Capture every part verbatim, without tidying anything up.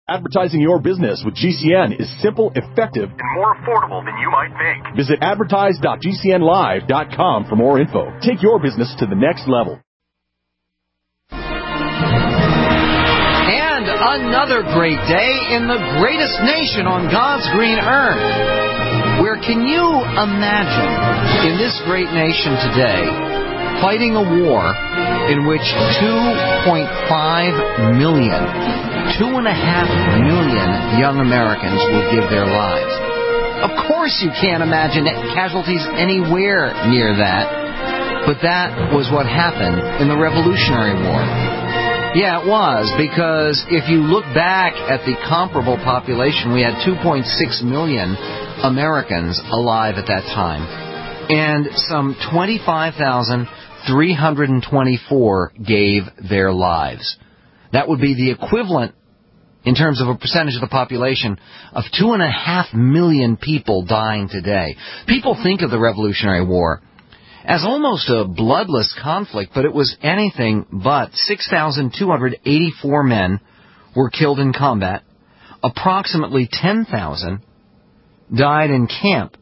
Advertising your business with G C N is simple, effective, and more affordable than you might think. Visit advertise dot g c n live dot com for more info. Take your business to the next level. And another great day in the greatest nation on God's green earth. Where can you imagine in this great nation today fighting a war in which two point five million Two and a half million young Americans will give their lives. Of course you can't imagine casualties anywhere near that, but that was what happened in the Revolutionary War. Yeah, it was, because if you look back at the comparable population, we had two point six million Americans alive at that time, and some twenty-five thousand three hundred twenty-four gave their lives. That would be the equivalent, in terms of a percentage of the population, of two and a half million people dying today. People think of the Revolutionary War as almost a bloodless conflict, but it was anything but. six thousand two hundred eighty-four men were killed in combat. Approximately ten thousand died in camp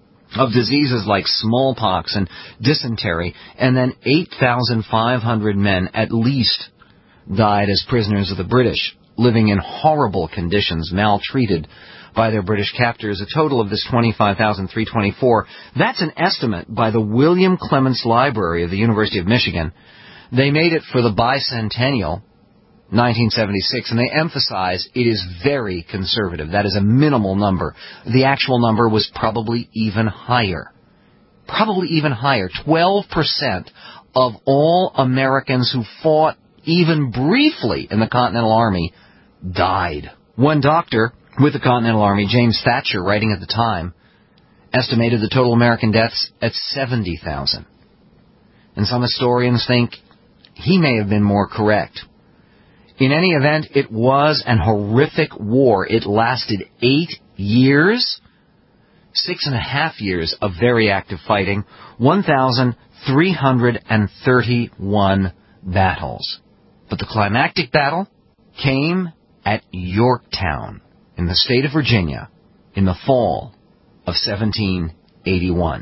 of diseases like smallpox and dysentery, and then eight thousand five hundred men at least died as prisoners of the British, living in horrible conditions, maltreated by their British captors. A total of this twenty-five thousand three hundred twenty-four. That's an estimate by the William Clements Library of the University of Michigan. They made it for the bicentennial, nineteen seventy-six, and they emphasize it is very conservative. That is a minimal number. The actual number was probably even higher. Probably even higher. twelve percent of all Americans who fought even briefly in the Continental Army died. One doctor with the Continental Army, James Thatcher, writing at the time, estimated the total American deaths at seventy thousand. And some historians think he may have been more correct. In any event, it was an horrific war. It lasted eight years, six and a half years of very active fighting, one thousand three hundred thirty-one battles. But the climactic battle came at Yorktown in the state of Virginia in the fall of seventeen eighty-one.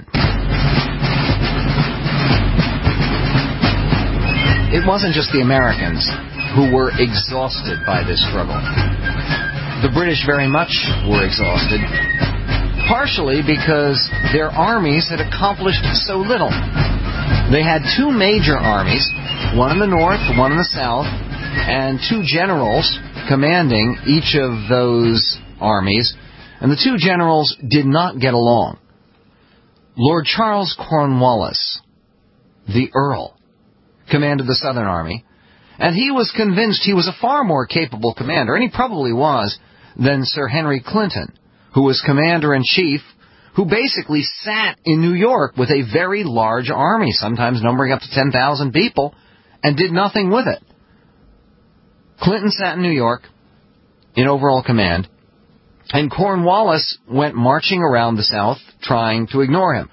It wasn't just the Americans who were exhausted by this struggle. The British very much were exhausted, partially because their armies had accomplished so little. They had two major armies, one in the north, one in the south, and two generals commanding each of those armies, and the two generals did not get along. Lord Charles Cornwallis, the Earl, commanded the Southern Army, and he was convinced he was a far more capable commander, and he probably was, than Sir Henry Clinton, who was commander-in-chief, who basically sat in New York with a very large army, sometimes numbering up to ten thousand people, and did nothing with it. Clinton sat in New York in overall command, and Cornwallis went marching around the South trying to ignore him.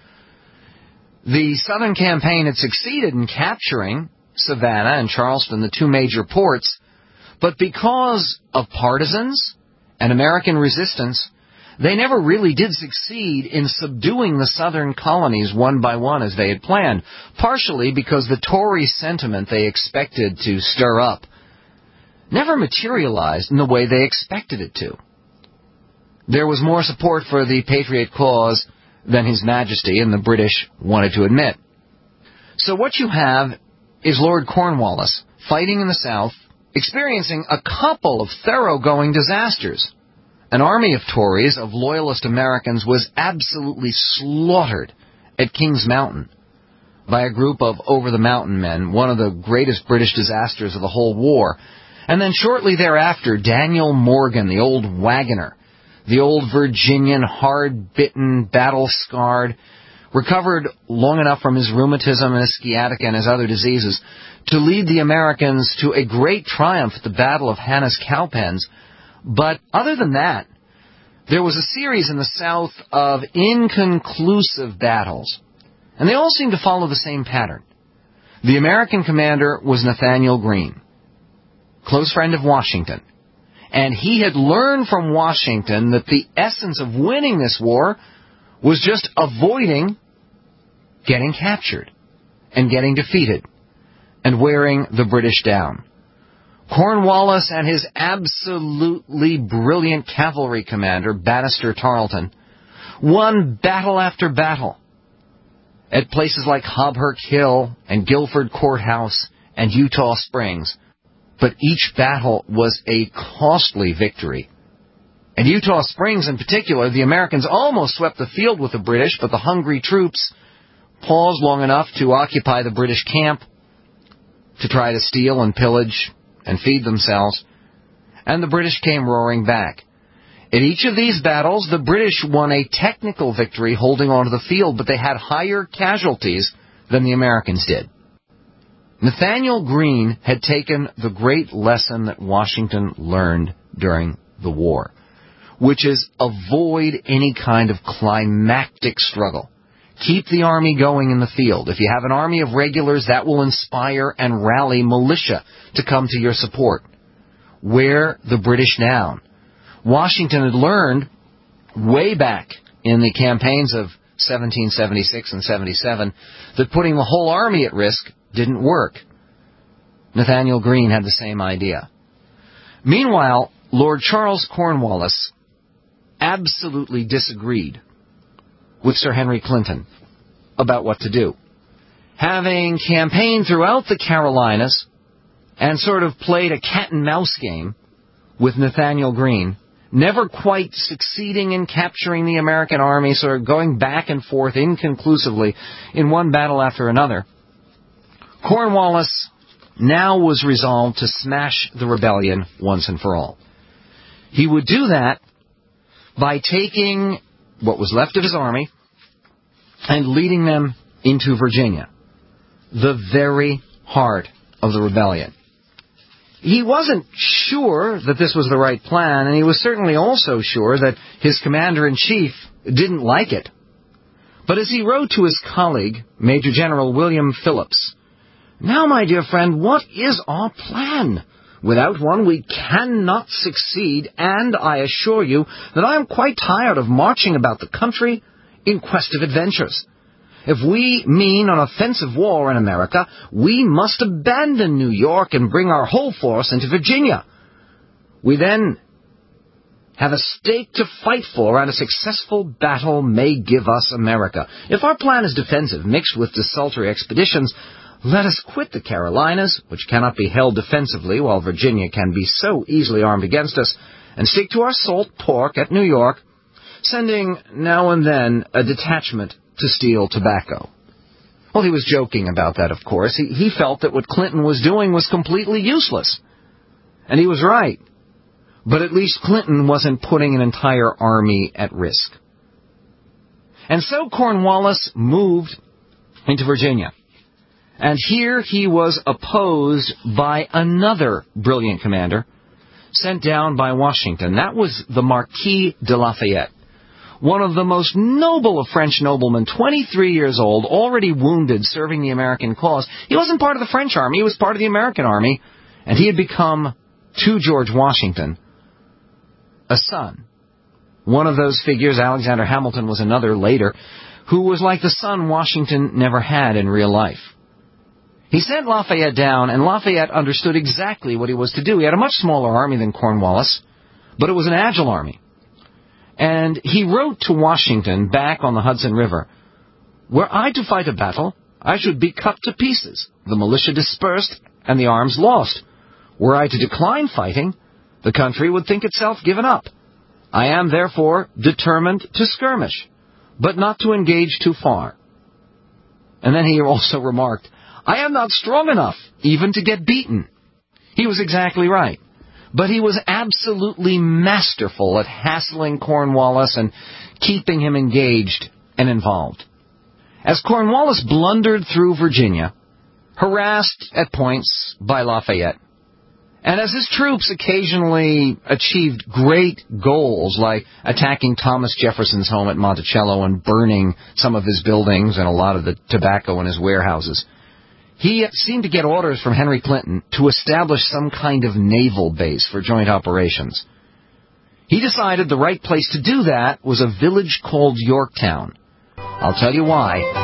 The Southern campaign had succeeded in capturing Savannah and Charleston, the two major ports, but because of partisans and American resistance, they never really did succeed in subduing the southern colonies one by one as they had planned, partially because the Tory sentiment they expected to stir up never materialized in the way they expected it to. There was more support for the Patriot cause than His Majesty and the British wanted to admit. So what you have is Lord Cornwallis fighting in the South, experiencing a couple of thoroughgoing disasters. An army of Tories, of loyalist Americans, was absolutely slaughtered at King's Mountain by a group of over-the-mountain men, one of the greatest British disasters of the whole war. And then shortly thereafter, Daniel Morgan, the old wagoner, the old Virginian, hard-bitten, battle-scarred, recovered long enough from his rheumatism and his sciatica and his other diseases to lead the Americans to a great triumph at the Battle of Hanna's Cowpens. But other than that, there was a series in the South of inconclusive battles, and they all seemed to follow the same pattern. The American commander was Nathanael Greene, close friend of Washington, And he had learned from Washington that the essence of winning this war was just avoiding getting captured and getting defeated and wearing the British down. Cornwallis and his absolutely brilliant cavalry commander, Banastre Tarleton, won battle after battle at places like Hobhurk Hill and Guilford Courthouse and Eutaw Springs. But each battle was a costly victory. At Eutaw Springs in particular, the Americans almost swept the field with the British, but the hungry troops paused long enough to occupy the British camp to try to steal and pillage and feed themselves, and the British came roaring back. In each of these battles, the British won a technical victory holding onto the field, but they had higher casualties than the Americans did. Nathanael Greene had taken the great lesson that Washington learned during the war, which is avoid any kind of climactic struggle. Keep the army going in the field. If you have an army of regulars, that will inspire and rally militia to come to your support. Wear the British down. Washington had learned way back in the campaigns of seventeen seventy-six and seventy-seven that putting the whole army at risk didn't work. Nathanael Greene had the same idea. Meanwhile, Lord Charles Cornwallis absolutely disagreed with Sir Henry Clinton about what to do. Having campaigned throughout the Carolinas and sort of played a cat-and-mouse game with Nathanael Greene, never quite succeeding in capturing the American army, sort of going back and forth inconclusively in one battle after another, Cornwallis now was resolved to smash the rebellion once and for all. He would do that by taking what was left of his army and leading them into Virginia, the very heart of the rebellion. He wasn't sure that this was the right plan, and he was certainly also sure that his commander-in-chief didn't like it. But as he wrote to his colleague, Major General William Phillips, "Now, my dear friend, what is our plan? Without one, we cannot succeed, and I assure you that I am quite tired of marching about the country in quest of adventures. If we mean an offensive war in America, we must abandon New York and bring our whole force into Virginia. We then have a stake to fight for, and a successful battle may give us America. If our plan is defensive, mixed with desultory expeditions, let us quit the Carolinas, which cannot be held defensively while Virginia can be so easily armed against us, and stick to our salt pork at New York, sending now and then a detachment to steal tobacco." Well, he was joking about that, of course. He, he felt that what Clinton was doing was completely useless. And he was right. But at least Clinton wasn't putting an entire army at risk. And so Cornwallis moved into Virginia. And here he was opposed by another brilliant commander sent down by Washington. That was the Marquis de Lafayette, one of the most noble of French noblemen, twenty-three years old, already wounded, serving the American cause. He wasn't part of the French army, he was part of the American army, and he had become, to George Washington, a son. One of those figures, Alexander Hamilton was another later, who was like the son Washington never had in real life. He sent Lafayette down, and Lafayette understood exactly what he was to do. He had a much smaller army than Cornwallis, but it was an agile army. And he wrote to Washington back on the Hudson River, "Were I to fight a battle, I should be cut to pieces, the militia dispersed, and the arms lost. Were I to decline fighting, the country would think itself given up. I am, therefore, determined to skirmish, but not to engage too far." And then he also remarked, "I am not strong enough even to get beaten." He was exactly right. But he was absolutely masterful at hassling Cornwallis and keeping him engaged and involved. As Cornwallis blundered through Virginia, harassed at points by Lafayette, and as his troops occasionally achieved great goals like attacking Thomas Jefferson's home at Monticello and burning some of his buildings and a lot of the tobacco in his warehouses, He seemed to get orders from Henry Clinton to establish some kind of naval base for joint operations. He decided the right place to do that was a village called Yorktown. I'll tell you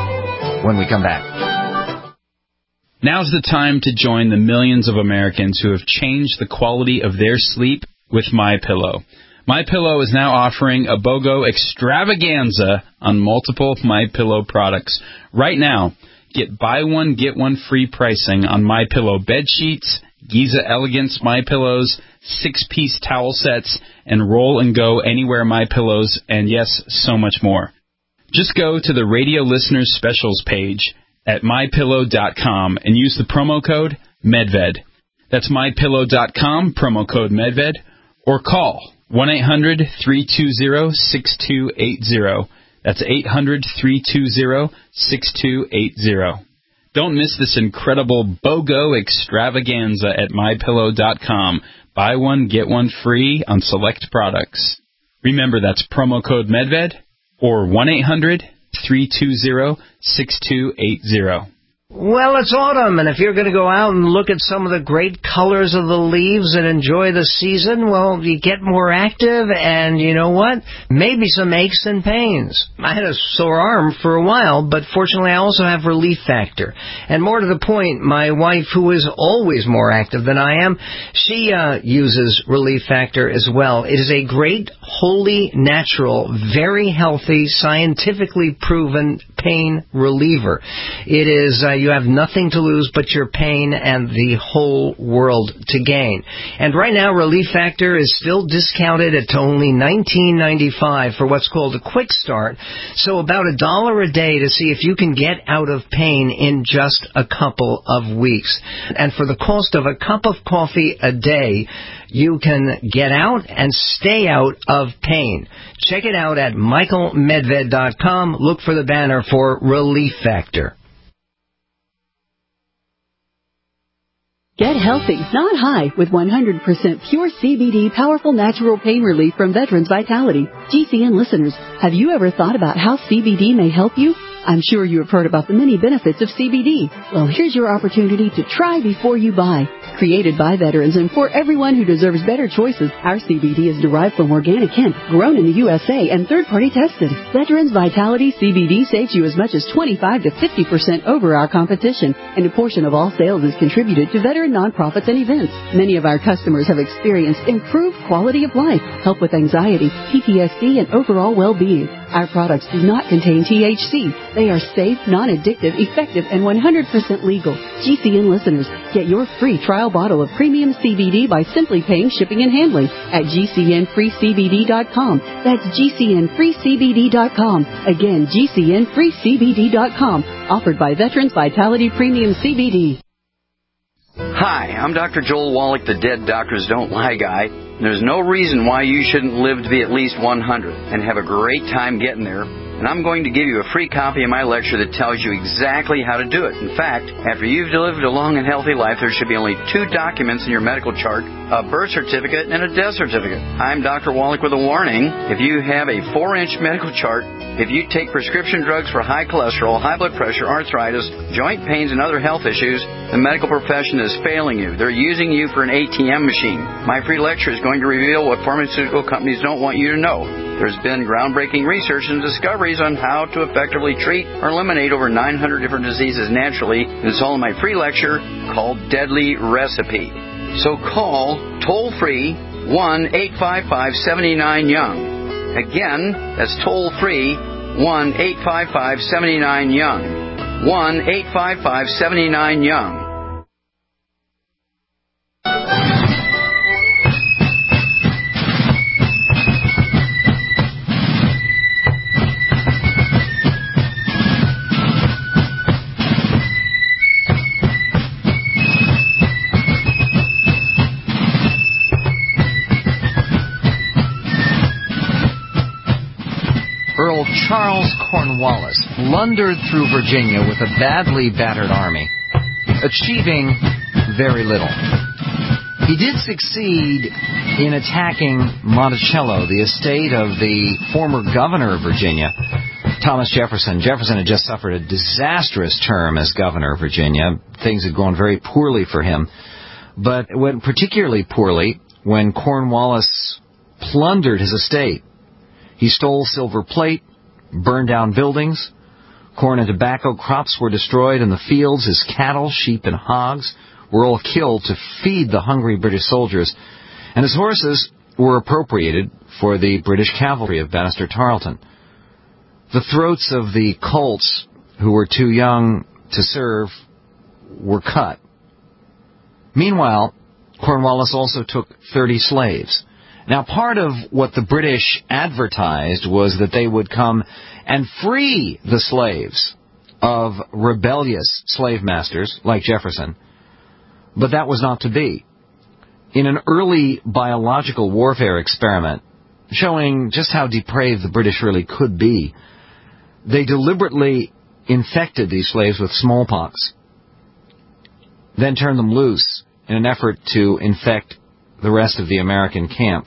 why when we come back. Now's the time to join the millions of Americans who have changed the quality of their sleep with MyPillow. MyPillow is now offering a BOGO extravaganza on multiple MyPillow products. Right now, get buy one, get one free pricing on MyPillow bed sheets, Giza Elegance MyPillows, six-piece towel sets, and Roll and Go Anywhere MyPillows, and yes, so much more. Just go to the Radio Listeners Specials page at my pillow dot com and use the promo code MEDVED. That's my pillow dot com, promo code MEDVED, or call one eight hundred, three two zero, six two eight zero. That's eight hundred, three two zero, six two eight zero. Don't miss this incredible BOGO extravaganza at my pillow dot com. Buy one, get one free on select products. Remember, that's promo code MEDVED or one eight hundred, three two zero, six two eight zero. Well, it's autumn, and if you're going to go out and look at some of the great colors of the leaves and enjoy the season, well, you get more active, and you know what? Maybe some aches and pains. I had a sore arm for a while, but fortunately I also have Relief Factor. And more to the point, my wife, who is always more active than I am, she uh, uses Relief Factor as well. It is a great, wholly natural, very healthy, scientifically proven pain reliever. It is... Uh, You have nothing to lose but your pain and the whole world to gain. And right now, Relief Factor is still discounted at only nineteen ninety-five for what's called a quick start. So about a dollar a day to see if you can get out of pain in just a couple of weeks. And for the cost of a cup of coffee a day, you can get out and stay out of pain. Check it out at michael medved dot com. Look for the banner for Relief Factor. Get healthy, not high, with one hundred percent pure C B D powerful natural pain relief from Veterans Vitality. G C N listeners, have you ever thought about how C B D may help you? I'm sure you have heard about the many benefits of C B D. Well, here's your opportunity to try before you buy. Created by veterans and for everyone who deserves better choices, our C B D is derived from organic hemp, grown in the U S A, and third-party tested. Veterans Vitality C B D saves you as much as twenty-five to fifty percent over our competition, and a portion of all sales is contributed to veteran nonprofits and events. Many of our customers have experienced improved quality of life, help with anxiety, P T S D, and overall well-being. Our products do not contain T H C. They are safe, non-addictive, effective, and one hundred percent legal. G C N listeners, get your free trial bottle of premium C B D by simply paying shipping and handling at G C N free C B D dot com. That's G C N free C B D dot com. Again, G C N free C B D dot com. Offered by Veterans Vitality Premium C B D. Hi, I'm Doctor Joel Wallach, the Dead Doctors Don't Lie guy. There's no reason why you shouldn't live to be at least one hundred and have a great time getting there. And I'm going to give you a free copy of my lecture that tells you exactly how to do it. In fact, after you've lived a long and healthy life, there should be only two documents in your medical chart, a birth certificate and a death certificate. I'm Doctor Wallach with a warning. If you have a four-inch medical chart, if you take prescription drugs for high cholesterol, high blood pressure, arthritis, joint pains, and other health issues, the medical profession is failing you. They're using you for an A T M machine. My free lecture is going to reveal what pharmaceutical companies don't want you to know. There's been groundbreaking research and discoveries on how to effectively treat or eliminate over nine hundred different diseases naturally. And it's all in my free lecture called Deadly Recipe. So call toll-free one eight five five, seven nine, young. Again, that's toll-free one eight five five, seven nine, young. one eight five five, seven nine, young. Earl Charles Cornwallis blundered through Virginia with a badly battered army, achieving very little. He did succeed in attacking Monticello, the estate of the former governor of Virginia, Thomas Jefferson. Jefferson had just suffered a disastrous term as governor of Virginia. Things had gone very poorly for him. But it went particularly poorly when Cornwallis plundered his estate. He stole silver plate, burned down buildings. Corn and tobacco crops were destroyed in the fields. His cattle, sheep, and hogs were all killed to feed the hungry British soldiers. And his horses were appropriated for the British cavalry of Banastre Tarleton. The throats of the colts who were too young to serve were cut. Meanwhile, Cornwallis also took thirty slaves. Now, part of what the British advertised was that they would come and free the slaves of rebellious slave masters like Jefferson. But that was not to be. In an early biological warfare experiment showing just how depraved the British really could be, they deliberately infected these slaves with smallpox, then turned them loose in an effort to infect the rest of the American camp.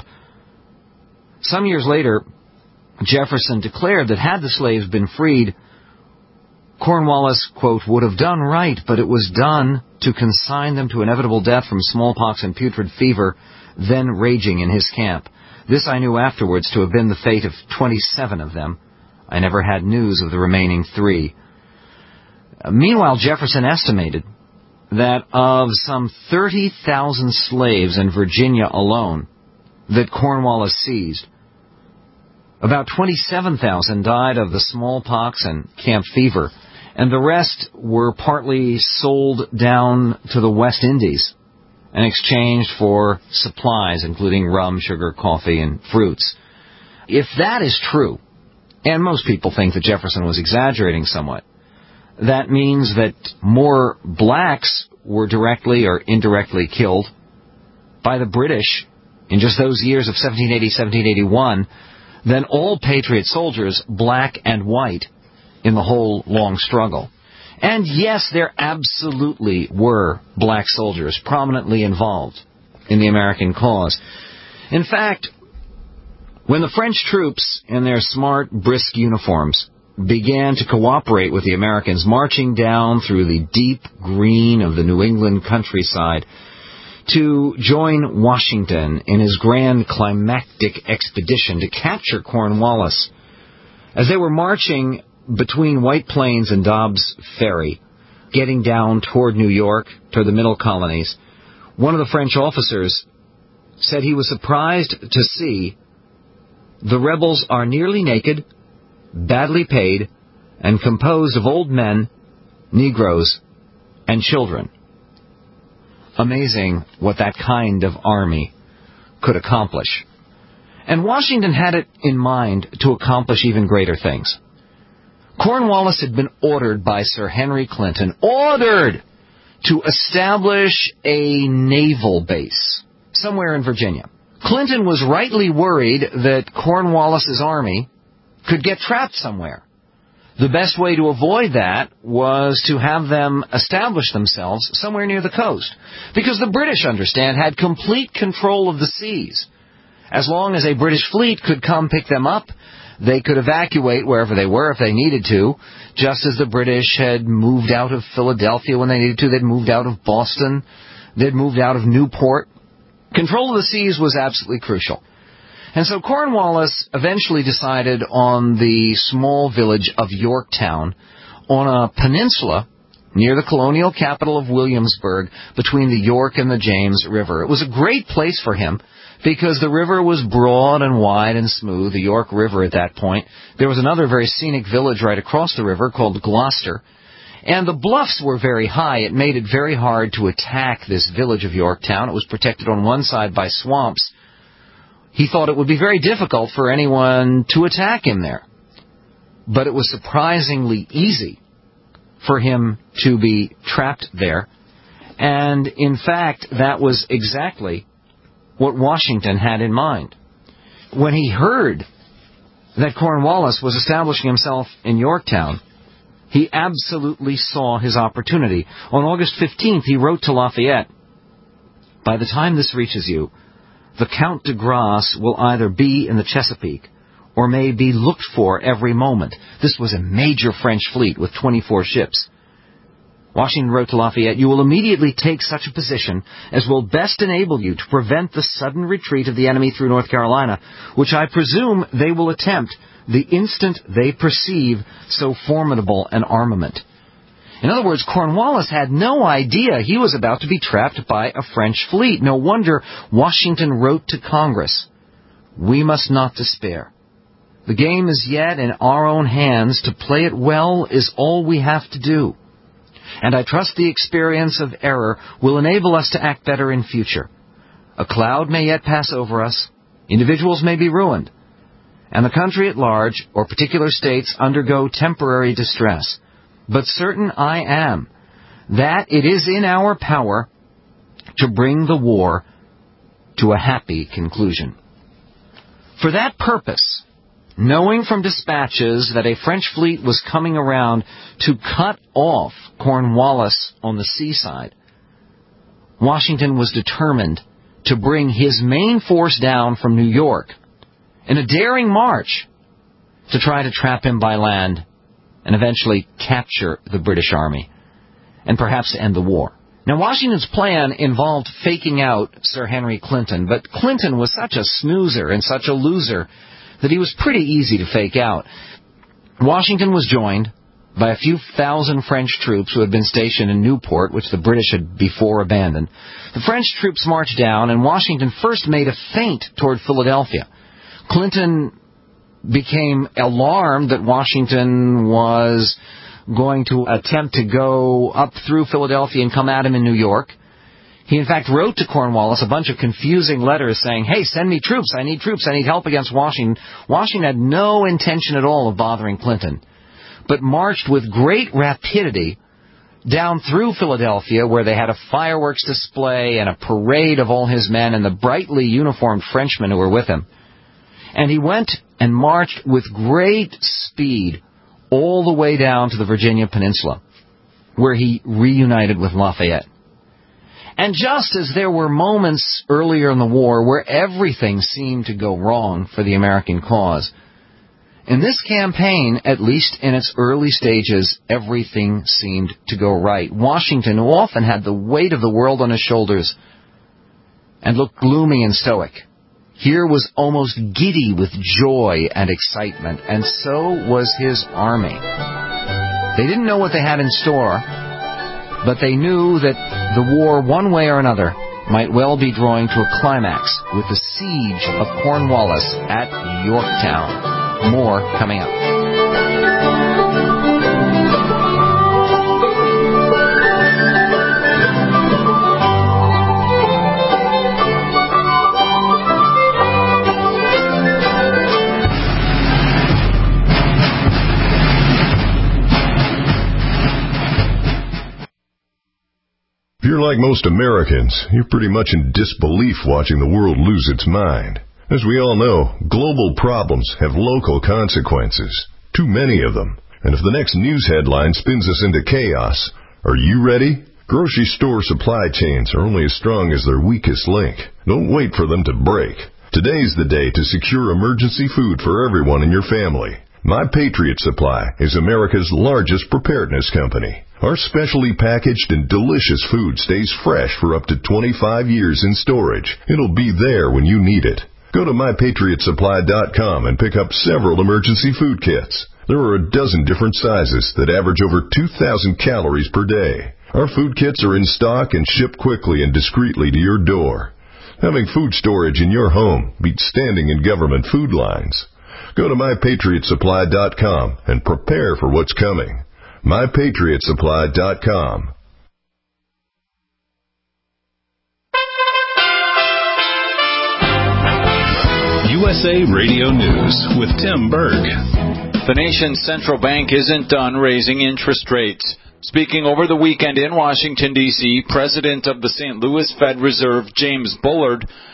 Some years later, Jefferson declared that had the slaves been freed, Cornwallis, quote, would have done right, but it was done to consign them to inevitable death from smallpox and putrid fever, then raging in his camp. This I knew afterwards to have been the fate of twenty-seven of them. I never had news of the remaining three. Meanwhile, Jefferson estimated that of some thirty thousand slaves in Virginia alone that Cornwallis seized, about twenty-seven thousand died of the smallpox and camp fever, and the rest were partly sold down to the West Indies and exchanged for supplies, including rum, sugar, coffee, and fruits. If that is true, and most people think that Jefferson was exaggerating somewhat, that means that more blacks were directly or indirectly killed by the British in just those years of seventeen eighty, seventeen eighty-one than all Patriot soldiers, black and white, in the whole long struggle. And yes, there absolutely were black soldiers prominently involved in the American cause. In fact, when the French troops in their smart, brisk uniforms began to cooperate with the Americans, marching down through the deep green of the New England countryside to join Washington in his grand climactic expedition to capture Cornwallis, as they were marching between White Plains and Dobbs Ferry, getting down toward New York, toward the middle colonies, one of the French officers said he was surprised to see the rebels are nearly naked, badly paid, and composed of old men, Negroes, and children. Amazing what that kind of army could accomplish. And Washington had it in mind to accomplish even greater things. Cornwallis had been ordered by Sir Henry Clinton, ordered to establish a naval base somewhere in Virginia. Clinton was rightly worried that Cornwallis's army could get trapped somewhere. The best way to avoid that was to have them establish themselves somewhere near the coast, because the British, understand, had complete control of the seas. As long as a British fleet could come pick them up, they could evacuate wherever they were if they needed to, just as the British had moved out of Philadelphia when they needed to. They'd moved out of Boston. They'd moved out of Newport. Control of the seas was absolutely crucial. And so Cornwallis eventually decided on the small village of Yorktown on a peninsula near the colonial capital of Williamsburg between the York and the James River. It was a great place for him because the river was broad and wide and smooth, the York River at that point. There was another very scenic village right across the river called Gloucester. And the bluffs were very high. It made it very hard to attack this village of Yorktown. It was protected on one side by swamps. He thought it would be very difficult for anyone to attack him there. But it was surprisingly easy for him to be trapped there. And, in fact, that was exactly what Washington had in mind. When he heard that Cornwallis was establishing himself in Yorktown, he absolutely saw his opportunity. On August fifteenth, he wrote to Lafayette, "By the time this reaches you, the Count de Grasse will either be in the Chesapeake or may be looked for every moment. This was a major French fleet with twenty-four ships. Washington wrote to Lafayette, "You will immediately take such a position as will best enable you to prevent the sudden retreat of the enemy through North Carolina, which I presume they will attempt the instant they perceive so formidable an armament." In other words, Cornwallis had no idea he was about to be trapped by a French fleet. No wonder Washington wrote to Congress, "We must not despair. The game is yet in our own hands. To play it well is all we have to do. And I trust the experience of error will enable us to act better in future. A cloud may yet pass over us, individuals may be ruined, and the country at large, or particular states, undergo temporary distress. But certain I am that it is in our power to bring the war to a happy conclusion." For that purpose, knowing from dispatches that a French fleet was coming around to cut off Cornwallis on the seaside, Washington was determined to bring his main force down from New York in a daring march to try to trap him by land and eventually capture the British Army and perhaps end the war. Now, Washington's plan involved faking out Sir Henry Clinton, but Clinton was such a snoozer and such a loser that he was pretty easy to fake out. Washington was joined by a few thousand French troops who had been stationed in Newport, which the British had before abandoned. The French troops marched down, and Washington first made a feint toward Philadelphia. Clinton became alarmed that Washington was going to attempt to go up through Philadelphia and come at him in New York. He, in fact, wrote to Cornwallis a bunch of confusing letters saying, "Hey, send me troops. I need troops. I need help against Washington." Washington had no intention at all of bothering Clinton, but marched with great rapidity down through Philadelphia, where they had a fireworks display and a parade of all his men and the brightly uniformed Frenchmen who were with him. And he went and marched with great speed all the way down to the Virginia Peninsula, where he reunited with Lafayette. And just as there were moments earlier in the war where everything seemed to go wrong for the American cause, in this campaign, at least in its early stages, everything seemed to go right. Washington, who often had the weight of the world on his shoulders and looked gloomy and stoic, here was almost giddy with joy and excitement, and so was his army. They didn't know what they had in store, but they knew that the war, one way or another, might well be drawing to a climax with the siege of Cornwallis at Yorktown. More coming up. If you're like most Americans, you're pretty much in disbelief watching the world lose its mind. As we all know, global problems have local consequences, too many of them. And if the next news headline spins us into chaos, are you ready? Grocery store supply chains are only as strong as their weakest link. Don't wait for them to break. Today's the day to secure emergency food for everyone in your family. My Patriot Supply is America's largest preparedness company. Our specially packaged and delicious food stays fresh for up to twenty-five years in storage. It'll be there when you need it. Go to my patriot supply dot com and pick up several emergency food kits. There are a dozen different sizes that average over two thousand calories per day. Our food kits are in stock and ship quickly and discreetly to your door. Having food storage in your home beats standing in government food lines. Go to my patriot supply dot com and prepare for what's coming. my patriot supply dot com. U S A Radio News with Tim Berg. The nation's central bank isn't done raising interest rates. Speaking over the weekend in Washington, D C, President of the Saint Louis Fed Reserve, James Bullard,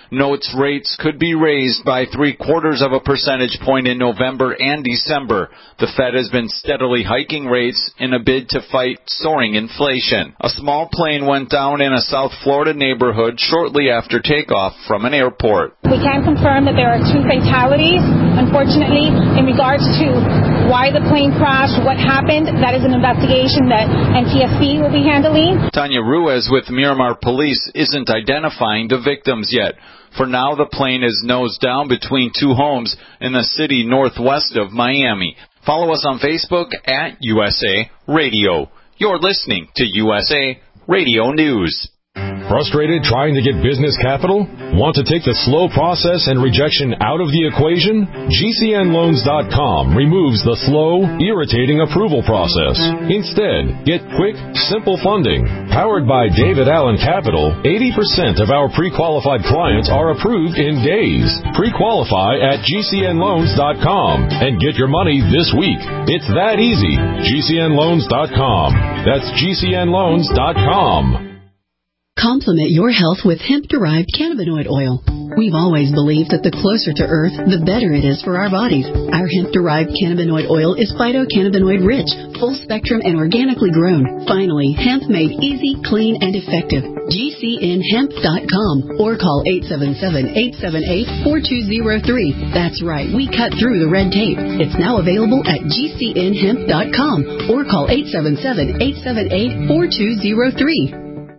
notes rates could be raised by three-quarters of a percentage point in November and December. The Fed has been steadily hiking rates in a bid to fight soaring inflation. A small plane went down in a South Florida neighborhood shortly after takeoff from an airport. We can confirm that there are two fatalities. Unfortunately, in regards to why the plane crashed, what happened, that is an investigation that N T S B will be handling. Tanya Ruiz with Miramar Police isn't identifying the victims yet. For now, the plane is nose down between two homes in the city northwest of Miami. Follow us on Facebook at U S A Radio. You're listening to U S A Radio News. Frustrated trying to get business capital? Want to take the slow process and rejection out of the equation? G C N loans dot com removes the slow, irritating approval process. Instead, get quick, simple funding. Powered by David Allen Capital, eighty percent of our pre-qualified clients are approved in days. Pre-qualify at G C N loans dot com and get your money this week. It's that easy. G C N loans dot com. That's G C N loans dot com. Complement your health with hemp-derived cannabinoid oil. We've always believed that the closer to Earth, the better it is for our bodies. Our hemp-derived cannabinoid oil is phytocannabinoid-rich, full-spectrum, and organically grown. Finally, hemp made easy, clean, and effective. G C N hemp dot com or call eight seven seven, eight seven eight, four two zero three. That's right, we cut through the red tape. It's now available at G C N hemp dot com or call eight seven seven, eight seven eight, four two zero three.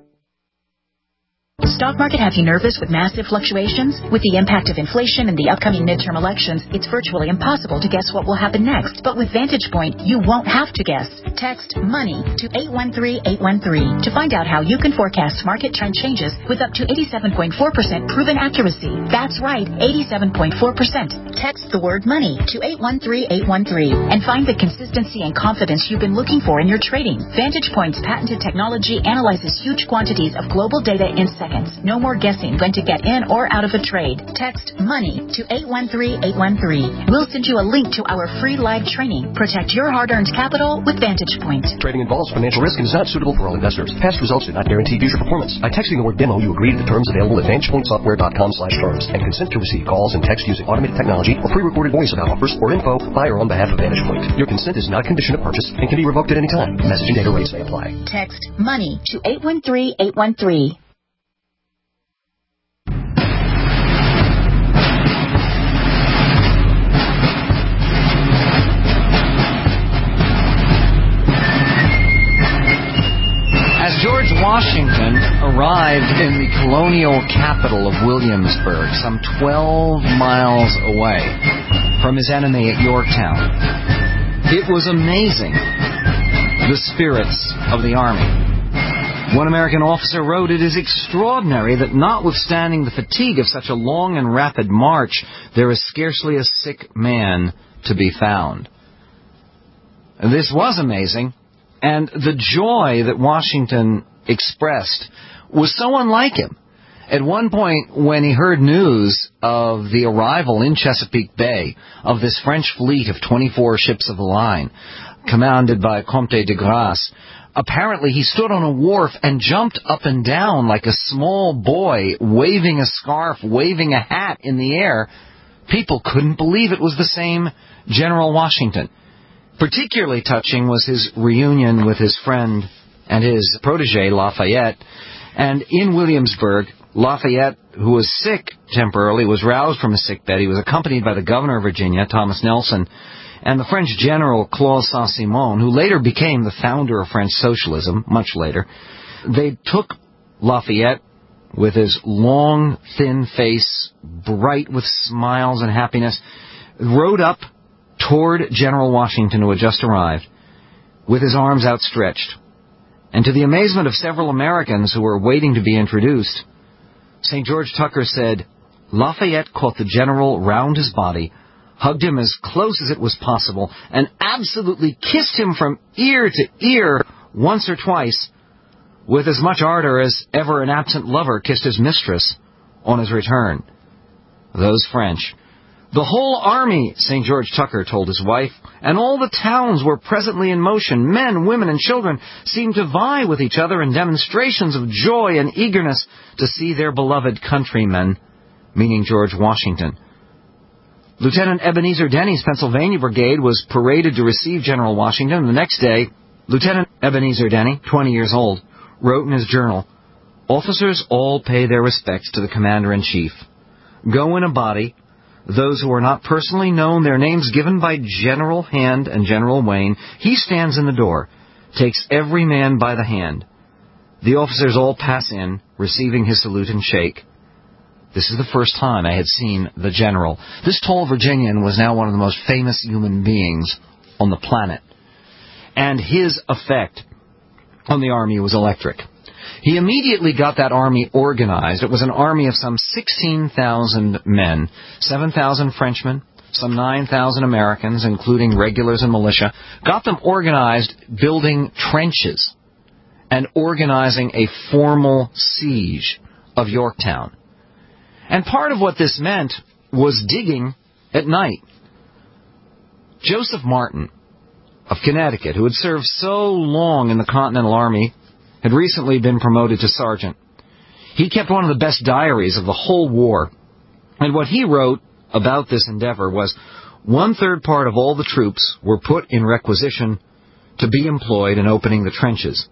Stock market have you nervous with massive fluctuations? With the impact of inflation and the upcoming midterm elections, it's virtually impossible to guess what will happen next. But with Vantage Point, you won't have to guess. Text MONEY to eight one three eight one three to find out how you can forecast market trend changes with up to eighty-seven point four percent proven accuracy. That's right, eighty-seven point four percent. Text the word MONEY to eight one three eight one three and find the consistency and confidence you've been looking for in your trading. Vantage Point's patented technology analyzes huge quantities of global data in seconds. No more guessing when to get in or out of a trade. Text MONEY to eight one three eight one three. We'll send you a link to our free live training. Protect your hard-earned capital with Vantage Point. Trading involves financial risk and is not suitable for all investors. Past results do not guarantee future performance. By texting the word demo, you agree to the terms available at vantage point software dot com slash terms and consent to receive calls and text using automated technology or pre-recorded voice about offers or info by or on behalf of Vantage Point. Your consent is not a condition of purchase and can be revoked at any time. Messaging data rates may apply. Text MONEY to eight one three eight one three. George Washington arrived in the colonial capital of Williamsburg, some twelve miles away from his enemy at Yorktown. It was amazing, the spirits of the army. One American officer wrote, "It is extraordinary that notwithstanding the fatigue of such a long and rapid march, there is scarcely a sick man to be found." This was amazing. And the joy that Washington expressed was so unlike him. At one point, when he heard news of the arrival in Chesapeake Bay of this French fleet of twenty-four ships of the line, commanded by Comte de Grasse, apparently he stood on a wharf and jumped up and down like a small boy, waving a scarf, waving a hat in the air. People couldn't believe it was the same General Washington. Particularly touching was his reunion with his friend and his protege, Lafayette. And in Williamsburg, Lafayette, who was sick temporarily, was roused from his sick bed. He was accompanied by the governor of Virginia, Thomas Nelson, and the French general, Claude Saint-Simon, who later became the founder of French socialism, much later. They took Lafayette with his long, thin face, bright with smiles and happiness, rode up toward General Washington, who had just arrived, with his arms outstretched. And to the amazement of several Americans who were waiting to be introduced, Saint George Tucker said, Lafayette caught the general round his body, hugged him as close as it was possible, and absolutely kissed him from ear to ear once or twice, with as much ardor as ever an absent lover kissed his mistress on his return. Those French. The whole army, Saint George Tucker told his wife, and all the towns were presently in motion. Men, women, and children seemed to vie with each other in demonstrations of joy and eagerness to see their beloved countrymen meaning George Washington. Lieutenant Ebenezer Denny's Pennsylvania Brigade was paraded to receive General Washington. The next day, Lieutenant Ebenezer Denny, twenty years old, wrote in his journal, "Officers all pay their respects to the Commander-in-Chief. Go in a body. Those who are not personally known, their names given by General Hand and General Wayne. He stands in the door, takes every man by the hand. The officers all pass in, receiving his salute and shake." This is the first time I had seen the general. This tall Virginian was now one of the most famous human beings on the planet. And his effect on the Army was electric. He immediately got that Army organized. It was an army of some sixteen thousand men, seven thousand Frenchmen, some nine thousand Americans, including regulars and militia. Got them organized, building trenches and organizing a formal siege of Yorktown. And part of what this meant was digging at night. Joseph Martin of Connecticut, who had served so long in the Continental Army, had recently been promoted to sergeant. He kept one of the best diaries of the whole war. And what he wrote about this endeavor was, one-third part of all the troops were put in requisition to be employed in opening the trenches.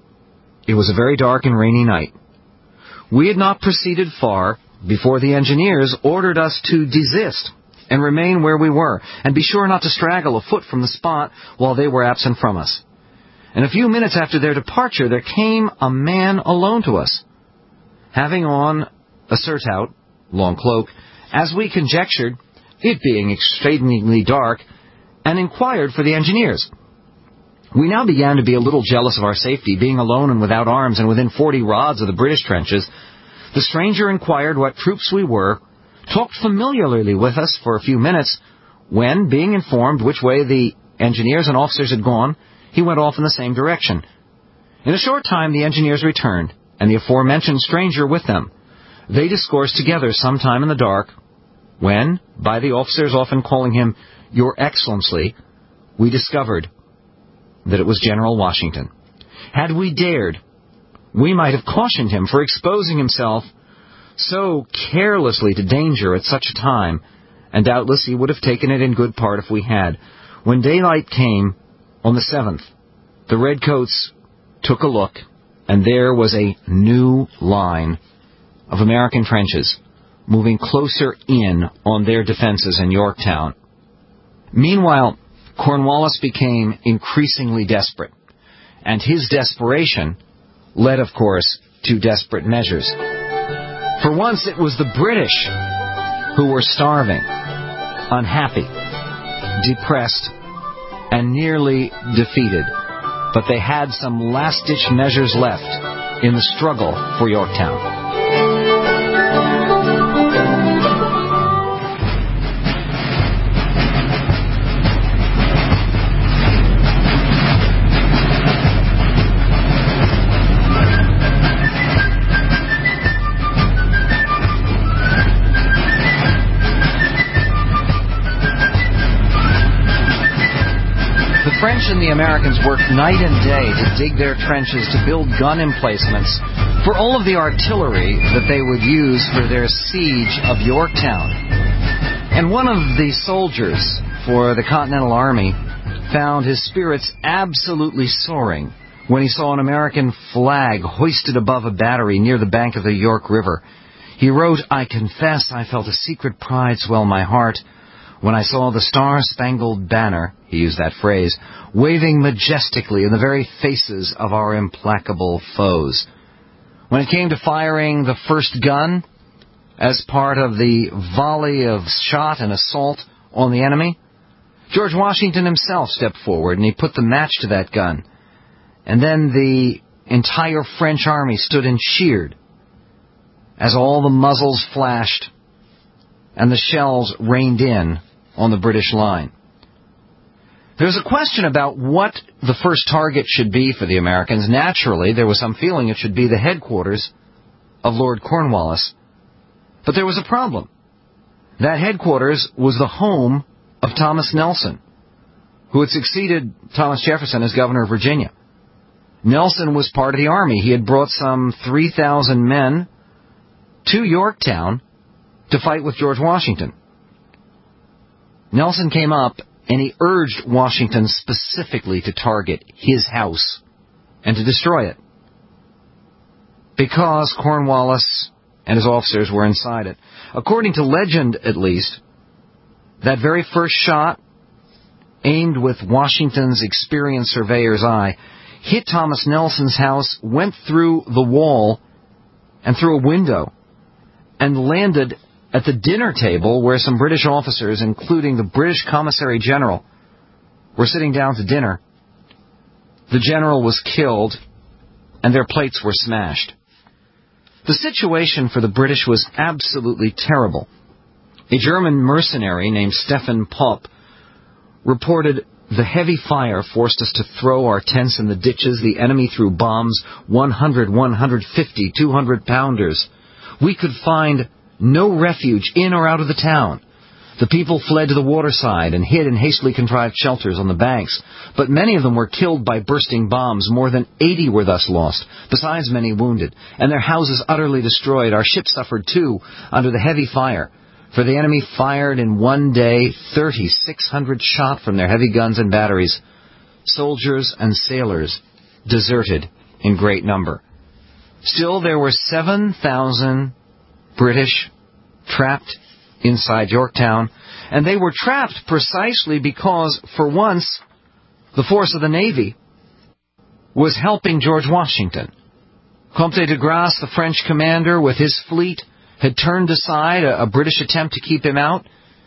It was a very dark and rainy night. We had not proceeded far before the engineers ordered us to desist and remain where we were, and be sure not to straggle a foot from the spot while they were absent from us. And a few minutes after their departure, there came a man alone to us, having on a surtout, long cloak, as we conjectured, it being extremely dark, and inquired for the engineers. We now began to be a little jealous of our safety, being alone and without arms and within forty rods of the British trenches. The stranger inquired what troops we were, talked familiarly with us for a few minutes, when, being informed which way the engineers and officers had gone, he went off in the same direction. In a short time the engineers returned, and the aforementioned stranger with them. They discoursed together some time in the dark, when, by the officers often calling him Your Excellency, we discovered that it was General Washington. Had we dared, we might have cautioned him for exposing himself so carelessly to danger at such a time, and doubtless he would have taken it in good part if we had. When daylight came on the seventh, the redcoats took a look, and there was a new line of American trenches moving closer in on their defenses in Yorktown. Meanwhile, Cornwallis became increasingly desperate, and his desperation led, of course, to desperate measures. For once, it was the British who were starving, unhappy, depressed, and nearly defeated. But they had some last-ditch measures left in the struggle for Yorktown. The French and the Americans worked night and day to dig their trenches, to build gun emplacements for all of the artillery that they would use for their siege of Yorktown. And one of the soldiers for the Continental Army found his spirits absolutely soaring when he saw an American flag hoisted above a battery near the bank of the York River. He wrote, "I confess I felt a secret pride swell my heart when I saw the Star-Spangled Banner," he used that phrase, "waving majestically in the very faces of our implacable foes." When it came to firing the first gun, as part of the volley of shot and assault on the enemy, George Washington himself stepped forward and he put the match to that gun. And then the entire French army stood and cheered as all the muzzles flashed and the shells rained in on the British line. There's a question about what the first target should be for the Americans. Naturally, there was some feeling it should be the headquarters of Lord Cornwallis. But there was a problem. That headquarters was the home of Thomas Nelson, who had succeeded Thomas Jefferson as governor of Virginia. Nelson was part of the army. He had brought some three thousand men to Yorktown to fight with George Washington. Nelson came up and he urged Washington specifically to target his house and to destroy it, because Cornwallis and his officers were inside it. According to legend, at least, that very first shot, aimed with Washington's experienced surveyor's eye, hit Thomas Nelson's house, went through the wall and through a window, and landed at the dinner table where some British officers, including the British Commissary General, were sitting down to dinner. The general was killed, and their plates were smashed. The situation for the British was absolutely terrible. A German mercenary named Stefan Popp reported, "The heavy fire forced us to throw our tents in the ditches. The enemy threw bombs, one hundred, one hundred fifty, two hundred pounders. We could find no refuge in or out of the town. The people fled to the waterside and hid in hastily contrived shelters on the banks, but many of them were killed by bursting bombs. More than eighty were thus lost, besides many wounded, and their houses utterly destroyed. Our ship suffered too under the heavy fire, for the enemy fired in one day thirty-six hundred shot from their heavy guns and batteries. Soldiers and sailors deserted in great number. Still, there were seven thousand British trapped inside Yorktown, and they were trapped precisely because, for once, the force of the Navy was helping George Washington. Comte de Grasse, the French commander, with his fleet, had turned aside a, a British attempt to keep him out.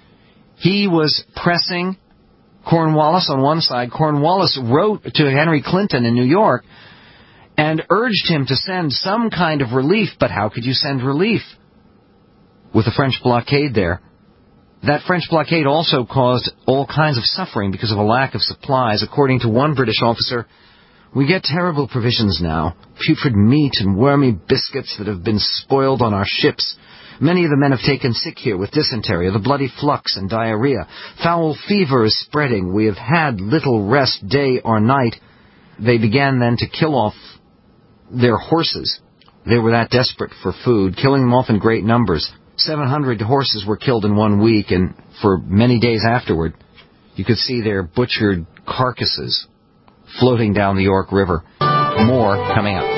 He was pressing Cornwallis on one side. Cornwallis wrote to Henry Clinton in New York and urged him to send some kind of relief, but how could you send relief with the French blockade there? That French blockade also caused all kinds of suffering because of a lack of supplies. According to one British officer, "We get terrible provisions now, putrid meat and wormy biscuits that have been spoiled on our ships. Many of the men have taken sick here with dysentery, the bloody flux and diarrhea. Foul fever is spreading. We have had little rest day or night." They began then to kill off their horses. They were that desperate for food, killing them off in great numbers. seven hundred horses were killed in one week, and for many days afterward, you could see their butchered carcasses floating down the York River. More coming up.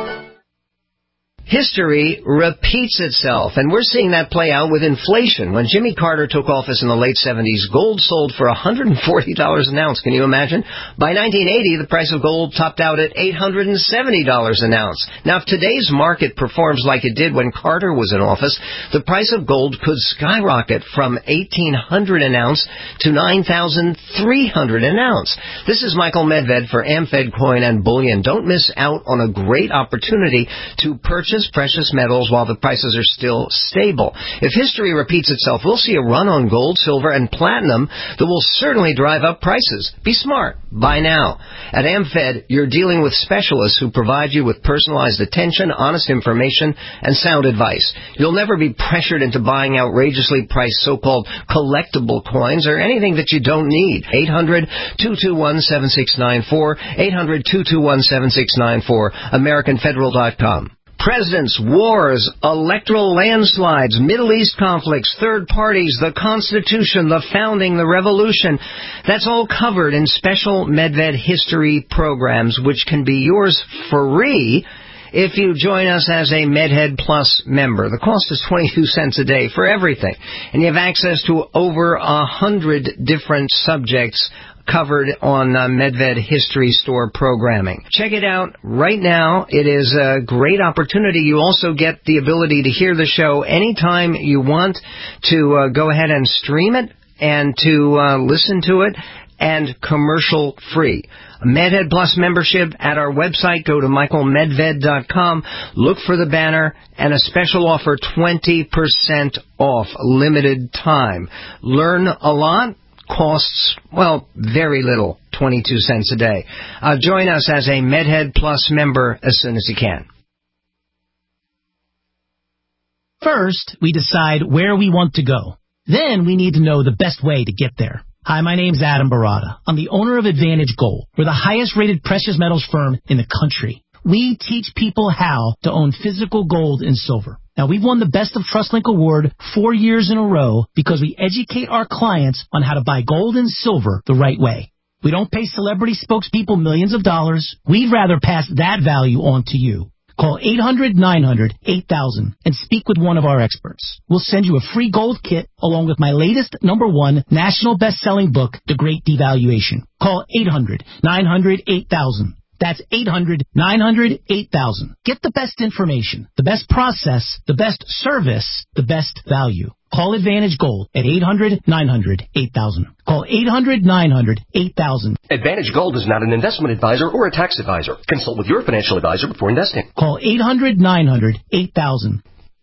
History repeats itself, and we're seeing that play out with inflation. When Jimmy Carter took office in the late seventies, gold sold for one hundred forty dollars an ounce. Can you imagine? By nineteen eighty, the price of gold topped out at eight hundred seventy dollars an ounce. Now, if today's market performs like it did when Carter was in office, the price of gold could skyrocket from eighteen hundred dollars an ounce to nine thousand three hundred dollars an ounce. This is Michael Medved for AmFed Coin and Bullion. Don't miss out on a great opportunity to purchase precious metals while the prices are still stable. If history repeats itself, we'll see a run on gold, silver, and platinum that will certainly drive up prices. Be smart. Buy now. At AmFed, you're dealing with specialists who provide you with personalized attention, honest information, and sound advice. You'll never be pressured into buying outrageously priced so-called collectible coins or anything that you don't need. eight hundred, two two one, seven six nine four, eight hundred, two two one, seven six nine four, American Federal dot com. Presidents, wars, electoral landslides, Middle East conflicts, third parties, the Constitution, the founding, the revolution. That's all covered in special Medved history programs, which can be yours free if you join us as a MedHead Plus member. The cost is twenty-two cents a day for everything, and you have access to over a hundred different subjects covered on uh, Medved History Store programming. Check it out right now. It is a great opportunity. You also get the ability to hear the show anytime you want, to uh, go ahead and stream it and to uh, listen to it, and commercial free. MedHead Plus membership at our website. Go to michael medved dot com. Look for the banner and a special offer, twenty percent off, limited time. Learn a lot. Costs, well, very little, twenty-two cents a day. Uh, join us as a MedHead Plus member as soon as you can. First, we decide where we want to go. Then we need to know the best way to get there. Hi, my name's Adam Barada. I'm the owner of Advantage Gold. We're the highest-rated precious metals firm in the country. We teach people how to own physical gold and silver. Now, we've won the Best of TrustLink award four years in a row because we educate our clients on how to buy gold and silver the right way. We don't pay celebrity spokespeople millions of dollars. We'd rather pass that value on to you. Call eight hundred nine hundred eight thousand and speak with one of our experts. We'll send you a free gold kit along with my latest number one national best-selling book, The Great Devaluation. Call eight hundred nine hundred eight thousand. That's eight hundred nine hundred eight thousand. Get the best information, the best process, the best service, the best value. Call Advantage Gold at eight hundred nine hundred eight thousand. Call eight hundred nine hundred eight thousand. Advantage Gold is not an investment advisor or a tax advisor. Consult with your financial advisor before investing. Call eight hundred nine hundred eight thousand.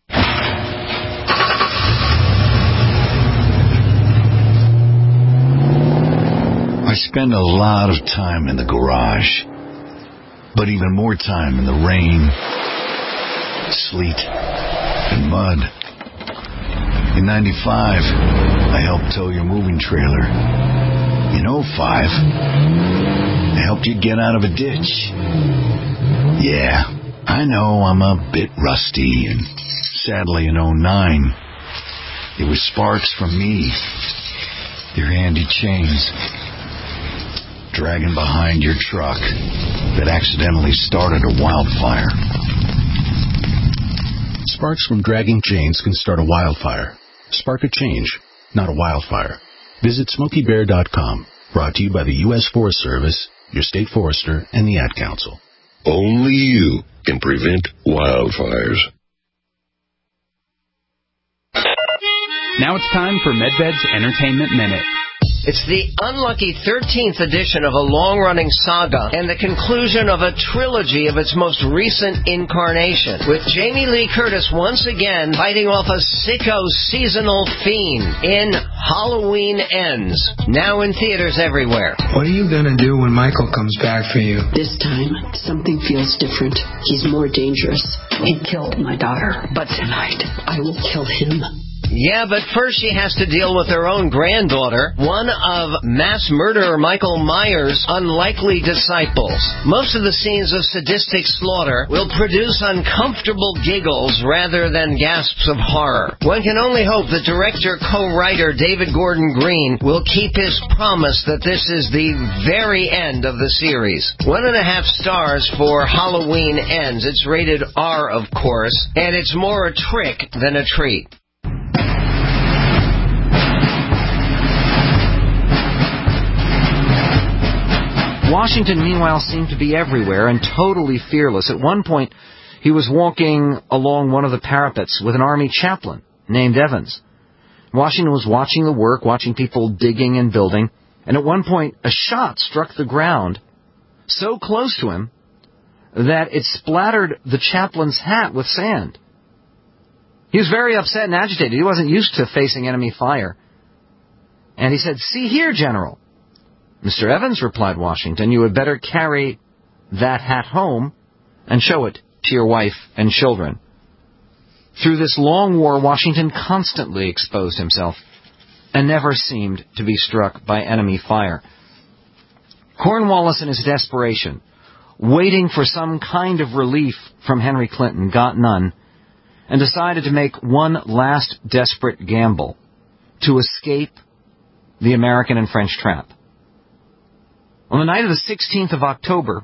I spend a lot of time in the garage, but even more time in the rain, sleet, and mud. In ninety-five, I helped tow your moving trailer. In oh five, I helped you get out of a ditch. Yeah, I know I'm a bit rusty, and sadly in oh nine, it was sparks from me, your handy chains, dragging behind your truck that accidentally started a wildfire. Sparks from dragging chains can start a wildfire. Spark a change, not a wildfire. Visit Smokey Bear dot com. Brought to you by the U S Forest Service, your state forester, and the Ad Council. Only you can prevent wildfires. Now it's time for MedVed's Entertainment Minute. It's the unlucky thirteenth edition of a long-running saga and the conclusion of a trilogy of its most recent incarnation, with Jamie Lee Curtis once again fighting off a sicko seasonal fiend in Halloween Ends, now in theaters everywhere. What are you going to do when Michael comes back for you? This time, something feels different. He's more dangerous. He killed my daughter, but tonight, I will kill him. Yeah, but first she has to deal with her own granddaughter, one of mass murderer Michael Myers' unlikely disciples. Most of the scenes of sadistic slaughter will produce uncomfortable giggles rather than gasps of horror. One can only hope that director co-writer David Gordon Green will keep his promise that this is the very end of the series. One and a half stars for Halloween Ends. It's rated R, of course, and it's more a trick than a treat. Washington, meanwhile, seemed to be everywhere and totally fearless. At one point, he was walking along one of the parapets with an army chaplain named Evans. Washington was watching the work, watching people digging and building, and at one point, a shot struck the ground so close to him that it splattered the chaplain's hat with sand. He was very upset and agitated. He wasn't used to facing enemy fire. And he said, "See here, General." "Mister Evans," replied Washington, "you had better carry that hat home and show it to your wife and children." Through this long war, Washington constantly exposed himself and never seemed to be struck by enemy fire. Cornwallis, in his desperation, waiting for some kind of relief from Henry Clinton, got none, and decided to make one last desperate gamble to escape the American and French trap. On the night of the sixteenth of October,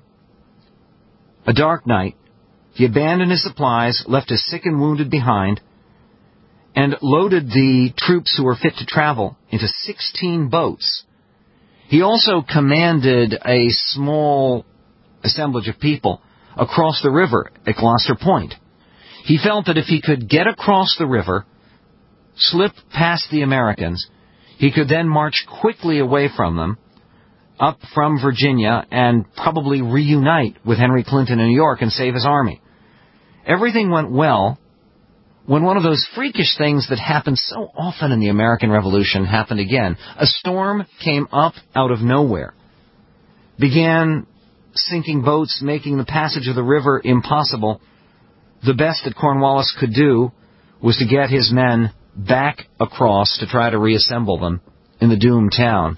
a dark night, he abandoned his supplies, left his sick and wounded behind, and loaded the troops who were fit to travel into sixteen boats. He also commanded a small assemblage of people across the river at Gloucester Point. He felt that if he could get across the river, slip past the Americans, he could then march quickly away from them, up from Virginia, and probably reunite with Henry Clinton in New York and save his army. Everything went well when one of those freakish things that happened so often in the American Revolution happened again. A storm came up out of nowhere, began sinking boats, making the passage of the river impossible. The best that Cornwallis could do was to get his men back across to try to reassemble them in the doomed town.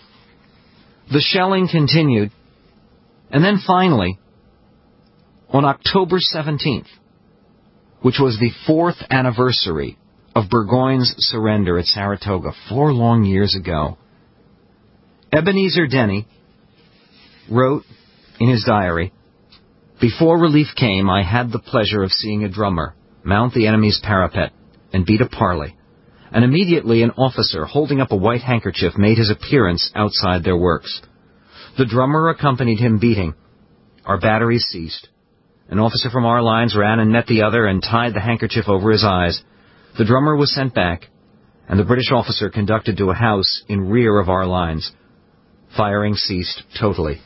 The shelling continued, and then finally, on October seventeenth, which was the fourth anniversary of Burgoyne's surrender at Saratoga four long years ago. Ebenezer Denny wrote in his diary, "Before relief came, I had the pleasure of seeing a drummer mount the enemy's parapet and beat a parley, and immediately an officer holding up a white handkerchief made his appearance outside their works. The drummer accompanied him beating. Our batteries ceased. An officer from our lines ran and met the other and tied the handkerchief over his eyes. The drummer was sent back, and the British officer conducted to a house in rear of our lines. Firing ceased totally."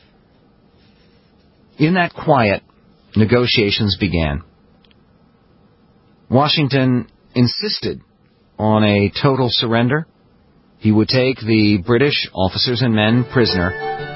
In that quiet, negotiations began. Washington insisted on a total surrender. He would take the British officers and men prisoner,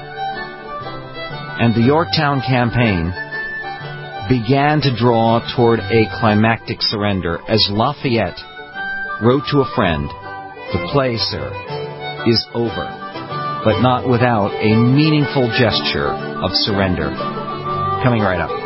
and the Yorktown campaign began to draw toward a climactic surrender as Lafayette wrote to a friend, "The play, sir, is over, but not without a meaningful gesture of surrender." Coming right up.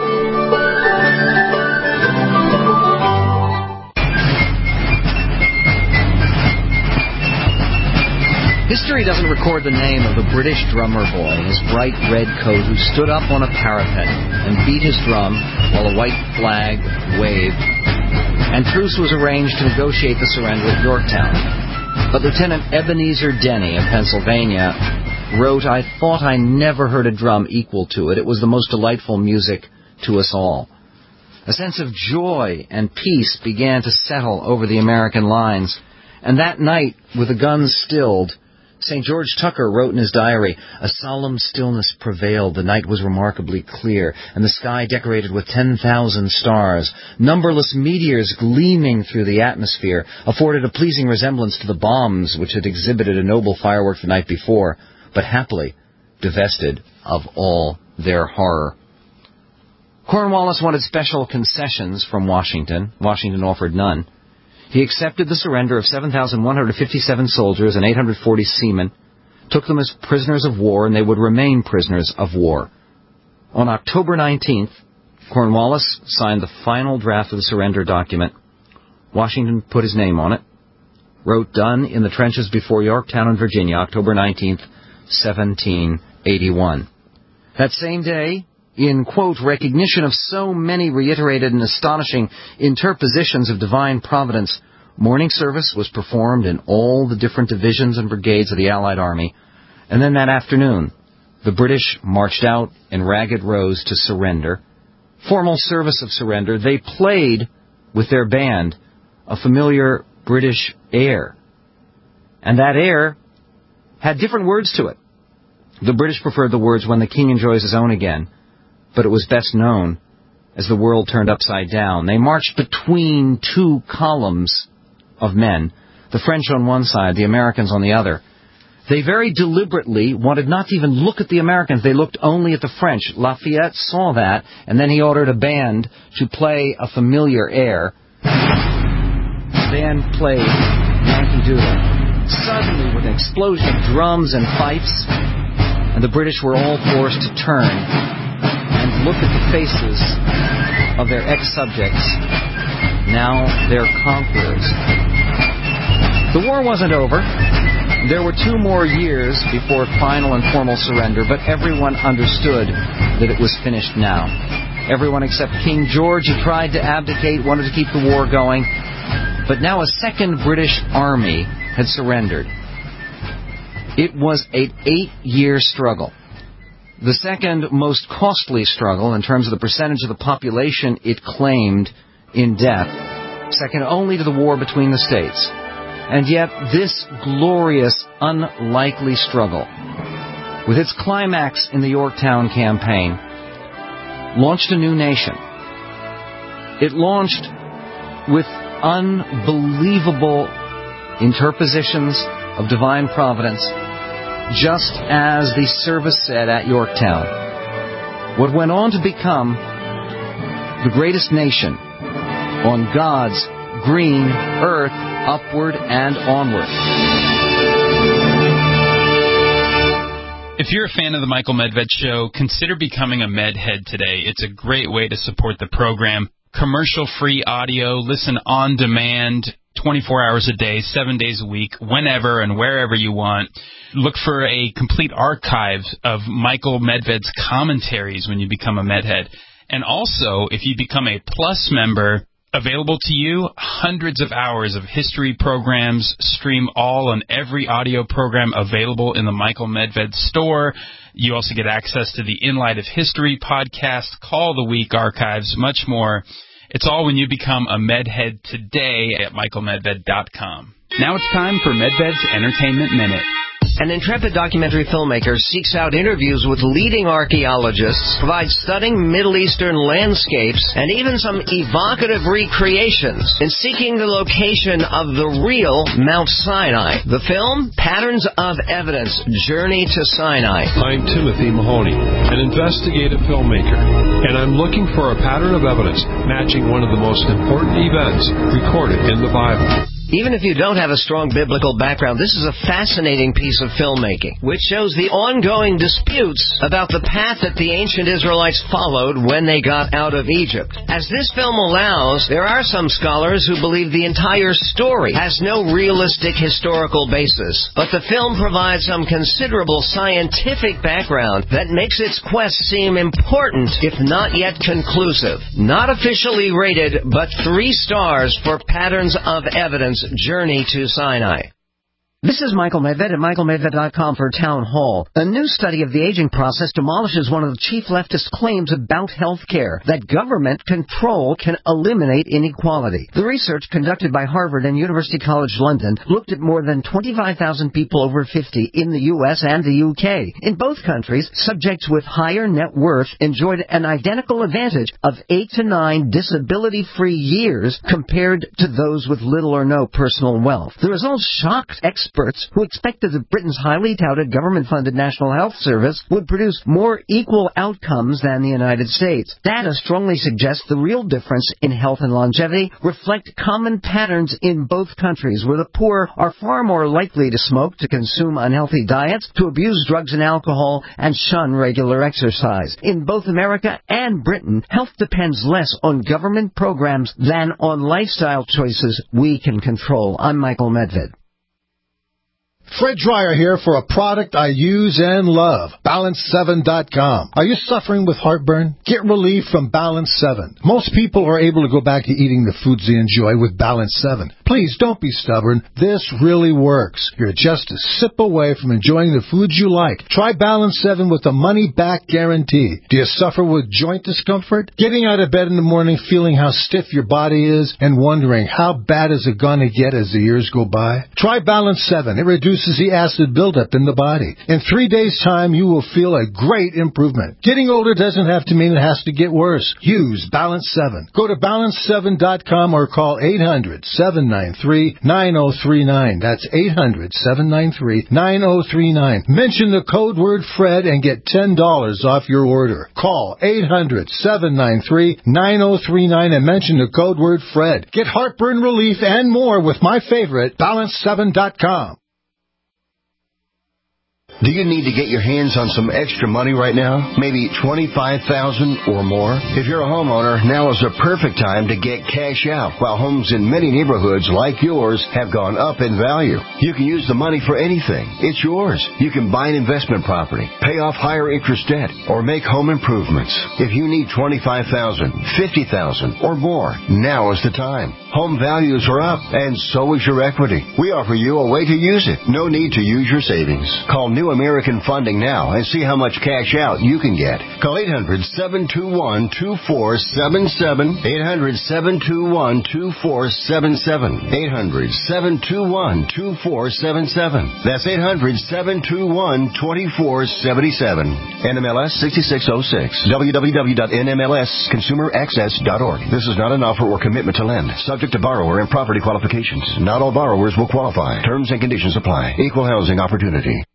History doesn't record the name of the British drummer boy in his bright red coat who stood up on a parapet and beat his drum while a white flag waved, and truce was arranged to negotiate the surrender at Yorktown. But Lieutenant Ebenezer Denny of Pennsylvania wrote, "I thought I never heard a drum equal to it. It was the most delightful music to us all." A sense of joy and peace began to settle over the American lines, and that night, with the guns stilled, Saint George Tucker wrote in his diary, "A solemn stillness prevailed. The night was remarkably clear, and the sky decorated with ten thousand stars. Numberless meteors gleaming through the atmosphere afforded a pleasing resemblance to the bombs which had exhibited a noble firework the night before, but happily divested of all their horror." Cornwallis wanted special concessions from Washington. Washington offered none. He accepted the surrender of seven thousand one hundred fifty-seven soldiers and eight hundred forty seamen, took them as prisoners of war, and they would remain prisoners of war. On October nineteenth, Cornwallis signed the final draft of the surrender document. Washington put his name on it, wrote, "Done in the trenches before Yorktown in Virginia, October nineteenth, seventeen eighty-one. That same day, in, quote, recognition of so many reiterated and astonishing interpositions of divine providence, morning service was performed in all the different divisions and brigades of the Allied Army, and then that afternoon, the British marched out in ragged rows to surrender. Formal service of surrender, they played with their band a familiar British air, and that air had different words to it. The British preferred the words, "When the King enjoys his own again," but it was best known as "The World Turned Upside Down." They marched between two columns of men, the French on one side, the Americans on the other. They very deliberately wanted not to even look at the Americans. They looked only at the French. Lafayette saw that, and then he ordered a band to play a familiar air. The band played Yankee Doodle. Suddenly, with an explosion of drums and fifes, and the British were all forced to turn and look at the faces of their ex-subjects, now their conquerors. The war wasn't over. There were two more years before final and formal surrender, but everyone understood that it was finished now. Everyone except King George, who tried to abdicate, wanted to keep the war going, but now a second British army had surrendered. It was an eight-year struggle. The second most costly struggle in terms of the percentage of the population it claimed in death, second only to the war between the states. And yet this glorious, unlikely struggle, with its climax in the Yorktown campaign, launched a new nation. It launched with unbelievable interpositions of divine providence, just as the service said at Yorktown. What went on to become the greatest nation on God's green earth, upward and onward. If you're a fan of the Michael Medved Show, consider becoming a Medhead today. It's a great way to support the program. commercial-free audio. Listen on demand, twenty-four hours a day, seven days a week, whenever and wherever you want. Look for a complete archive of Michael Medved's commentaries when you become a Medhead. And also, if you become a Plus member, available to you, hundreds of hours of history programs, stream all on every audio program available in the Michael Medved store. You also get access to the In Light of History podcast, Call the Week archives, much more. It's all when you become a Medhead today at michael medved dot com. Now it's time for Medved's Entertainment Minute. An intrepid documentary filmmaker seeks out interviews with leading archaeologists, provides stunning Middle Eastern landscapes, and even some evocative recreations in seeking the location of the real Mount Sinai. The film, Patterns of Evidence, Journey to Sinai. I'm Timothy Mahoney, an investigative filmmaker, and I'm looking for a pattern of evidence matching one of the most important events recorded in the Bible. Even if you don't have a strong biblical background, this is a fascinating piece of filmmaking, which shows the ongoing disputes about the path that the ancient Israelites followed when they got out of Egypt. As this film allows, there are some scholars who believe the entire story has no realistic historical basis, but the film provides some considerable scientific background that makes its quest seem important, if not yet conclusive. Not officially rated, but three stars for Patterns of Evidence, Journey to Sinai. This is Michael Medved at michael medved dot com for Town Hall. A new study of the aging process demolishes one of the chief leftist claims about health care, that government control can eliminate inequality. The research conducted by Harvard and University College London looked at more than twenty-five thousand people over fifty in the U S and the U K. In both countries, subjects with higher net worth enjoyed an identical advantage of eight to nine disability-free years compared to those with little or no personal wealth. The results shocked experts Experts who expected that Britain's highly touted government-funded National Health Service would produce more equal outcomes than the United States. Data strongly suggests the real difference in health and longevity reflect common patterns in both countries, where the poor are far more likely to smoke, to consume unhealthy diets, to abuse drugs and alcohol, and shun regular exercise. In both America and Britain, health depends less on government programs than on lifestyle choices we can control. I'm Michael Medved. Fred Dreyer here for a product I use and love, balance seven dot com. Are you suffering with heartburn? Get relief from Balance seven. Most people are able to go back to eating the foods they enjoy with Balance seven. Please don't be stubborn. This really works. You're just a sip away from enjoying the foods you like. Try Balance seven with a money-back guarantee. Do you suffer with joint discomfort? Getting out of bed in the morning feeling how stiff your body is and wondering how bad is it going to get as the years go by? Try Balance seven. It reduces the acid buildup in the body. In three days' time, you will feel a great improvement. Getting older doesn't have to mean it has to get worse. Use Balance seven. Go to balance seven dot com or call eight hundred, seven nine three, nine oh three nine. That's eight hundred, seven nine three, nine oh three nine. Mention the code word Fred and get ten dollars off your order. Call eight hundred, seven nine three, nine oh three nine and mention the code word Fred. Get heartburn relief and more with my favorite, balance seven dot com. Do you need to get your hands on some extra money right now? Maybe twenty-five thousand dollars or more? If you're a homeowner, now is the perfect time to get cash out, while homes in many neighborhoods like yours have gone up in value. You can use the money for anything. It's yours. You can buy an investment property, pay off higher interest debt, or make home improvements. If you need twenty-five thousand dollars, fifty thousand dollars or more, now is the time. Home values are up, and so is your equity. We offer you a way to use it. No need to use your savings. Call New American Funding now and see how much cash out you can get. Call eight hundred, seven two one, two four seven seven, eight hundred, seven two one, two four seven seven, eight hundred, seven two one, two four seven seven. That's eight hundred, seven two one, two four seven seven. N M L S sixty-six oh six. w w w dot n m l s consumer access dot org. This is not an offer or commitment to lend. Subject to borrower and property qualifications. Not all borrowers will qualify. Terms and conditions apply. Equal housing opportunity.